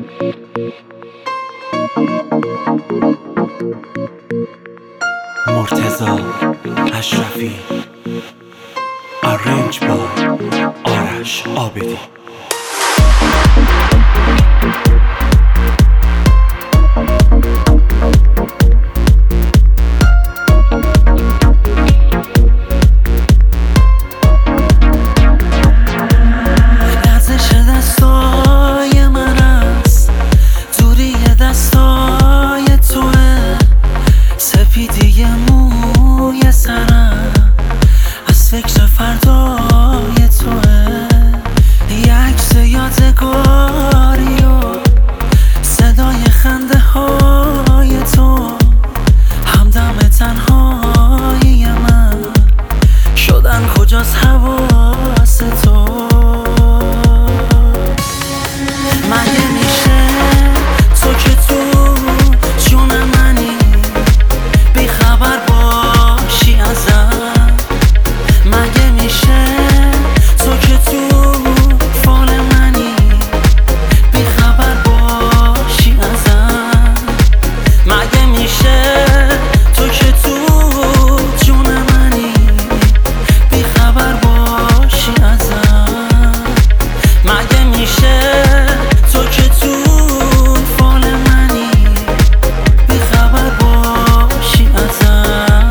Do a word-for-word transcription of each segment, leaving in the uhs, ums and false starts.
مرتضی اشرفی آرنج بای آرش عابدی. لرزش دستای من است، دوری دستای توه، سپیدی موی سرم از فکر فردای توه. یک عکس یادگاری و صدای خنده های تو، همدم تنهایی من شدن کجاست حواس تو. مگه میشه تو که تو جون منی بی خبر باشی ازم؟ مگه میشه تو که تو فال منی بی خبر باشی ازم؟ مگه میشه تو که تو جون منی بی خبر باشی ازم؟ مگه میشه تو که تو فال منی بی خبر باشی ازم؟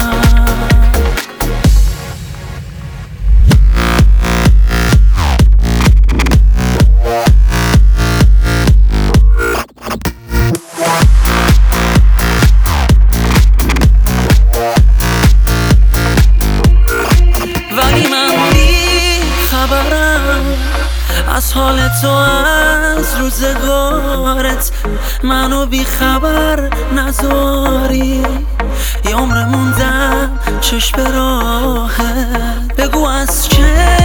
ولی من بی خبرم از حال تو، از روزگارت منو بی خبر نذاری. یه عمر موندم چشم به راهت، بگو از چه